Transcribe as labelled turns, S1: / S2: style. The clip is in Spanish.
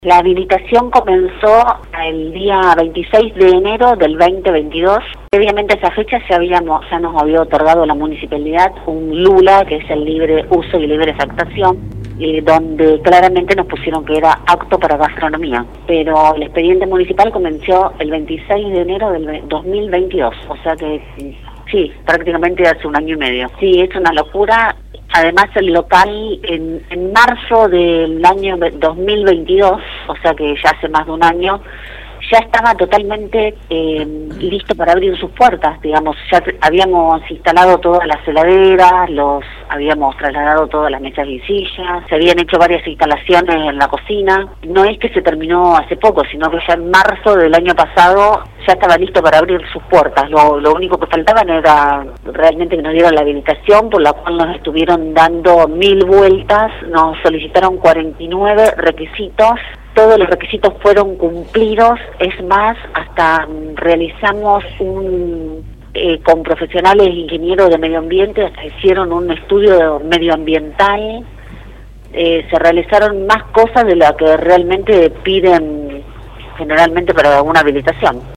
S1: La habilitación comenzó el día 26 de enero del 2022. Previamente a esa fecha ya nos había otorgado la municipalidad un LULA, que es el libre uso y libre factación, donde claramente nos pusieron que era apto para gastronomía. Pero el expediente municipal comenzó el 26 de enero del 2022, o sea que sí, prácticamente hace un año y medio. Sí, es una locura. Además, el local en marzo del año 2022, o sea que ya hace más de un año, ya estaba totalmente listo para abrir sus puertas, digamos. Ya habíamos instalado todas las heladeras, habíamos trasladado todas las mesas y sillas, se habían hecho varias instalaciones en la cocina. No es que se terminó hace poco, sino que ya en marzo del año pasado ya estaba listo para abrir sus puertas. Lo único que faltaban era realmente que nos dieran la habilitación, por la cual nos estuvieron dando 1000 vueltas, nos solicitaron 49 requisitos. Todos los requisitos fueron cumplidos, es más, hasta realizamos con profesionales ingenieros de medio ambiente, hasta hicieron un estudio medioambiental, se realizaron más cosas de lo que realmente piden generalmente para una habilitación.